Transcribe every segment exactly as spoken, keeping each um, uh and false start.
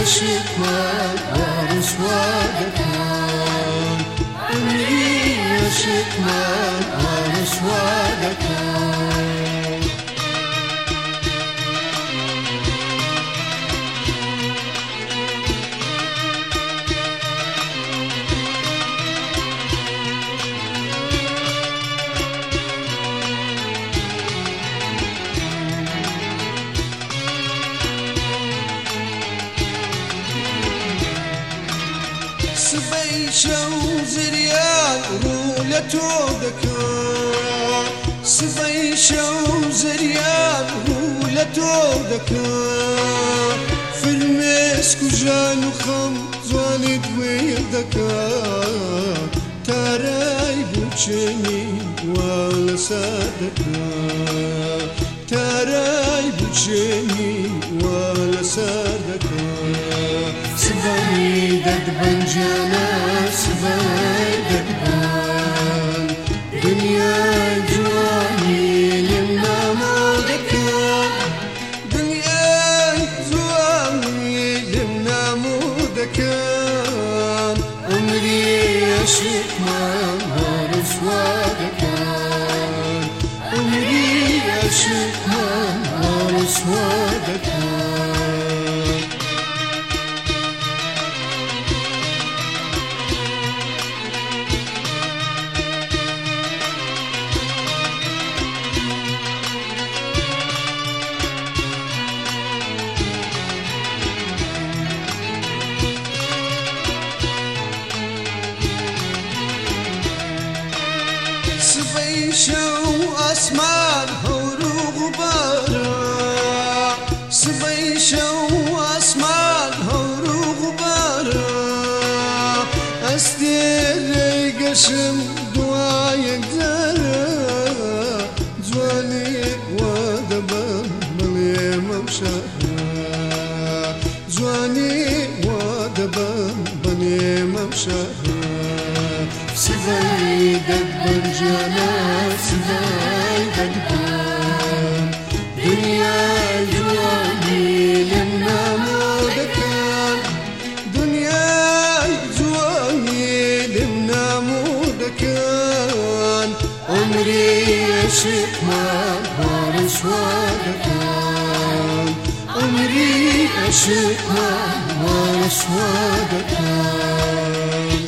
aşıklar arusva döken, ömrü aşıklar arusva döken. سبەی شەو زریان ڕوو لە تۆ دەکەم، سبەی شەو زریان ڕوو لە تۆ دەکەم، فرمێسک و ژان و خەم جوانت وێ دەکەم، تارای بوچێنی وا لەسەر دەکەم، تارای بوچێنی وا لەسەر دەکەم. سبەی دەدبەن جانە سبەی دەدبەن، دنیای جوانی لێم نامۆ دەکەن، دنیای جوانی لێم نامۆ دەکەن، عمری عەشقمان ڕسوا دەکەن، عمری عەشقمان ڕسوا دەکەن. سبەی شەو ئاسمان هەور و غوبارە، سبەی شەو ئاسمان هەور و غوبارە، ئەستێرەی گەشم دوایەک جارە، جوانێک وا دەبەم بڵێم ئەم شارە، جوانێک وا دەبەم بڵێم ئەم شارە. سبەی دەدبەن جانە سبەی دەدبەن، دنیای جوانی لێم نامۆ دەکەن، دنیای جوانی لێم نامۆ دەکەن، عمری عەشقمان ڕسوا دەکەن، عمری عەشقمان ڕسوا دەکەن.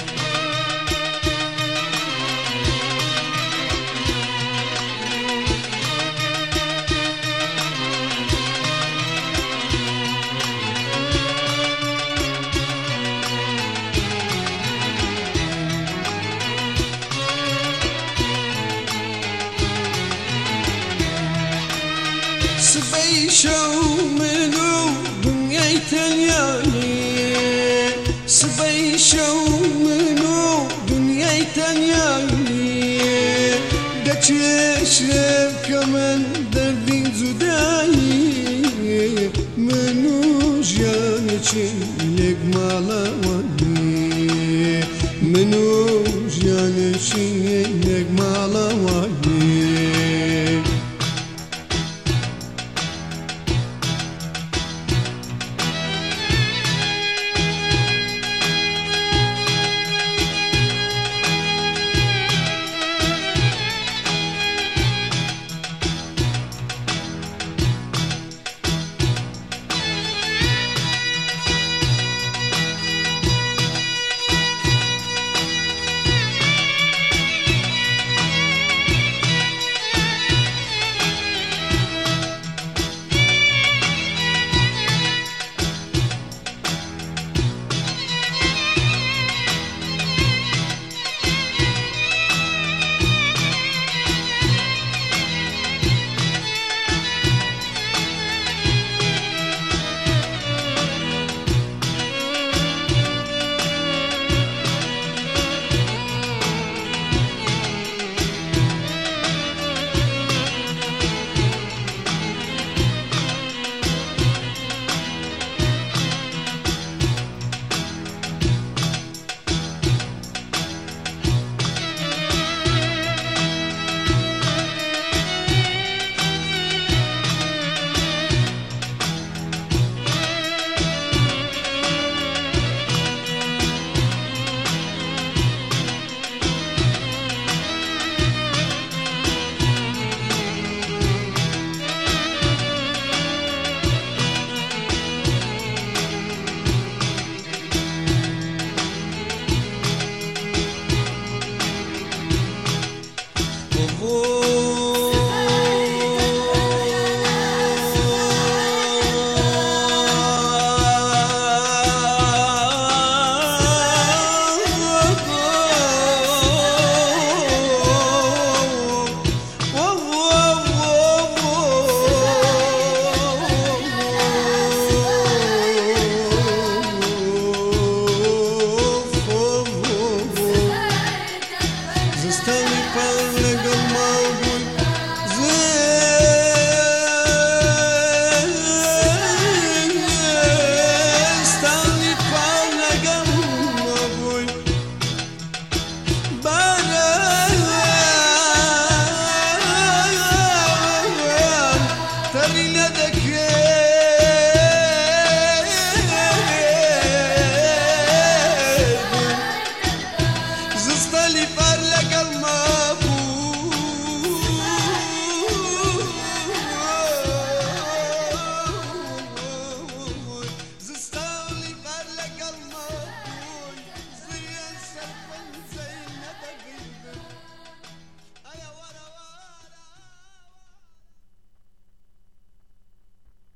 سبەی شەو من و دنیای تەنیایی، سبەی شەو من و دنیای تەنیایی، دەچێشێکە من دەردی جودایی، من و ژیانێکی لێک ماڵە